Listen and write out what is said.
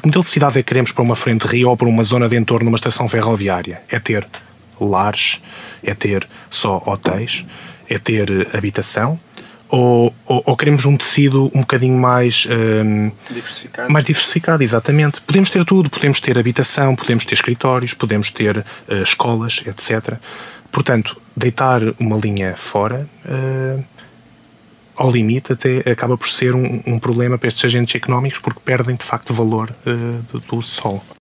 que modelo de cidade é que queremos para uma frente rio ou para uma zona de entorno de uma estação ferroviária? É ter lares? É ter só hotéis? É ter habitação? Ou queremos um tecido um bocadinho mais diversificado? Mais diversificado, exatamente. Podemos ter tudo. Podemos ter habitação, podemos ter escritórios, podemos ter escolas, etc. Portanto, deitar uma linha fora, ao limite, até acaba por ser um problema para estes agentes económicos, porque perdem, de facto, valor do sol.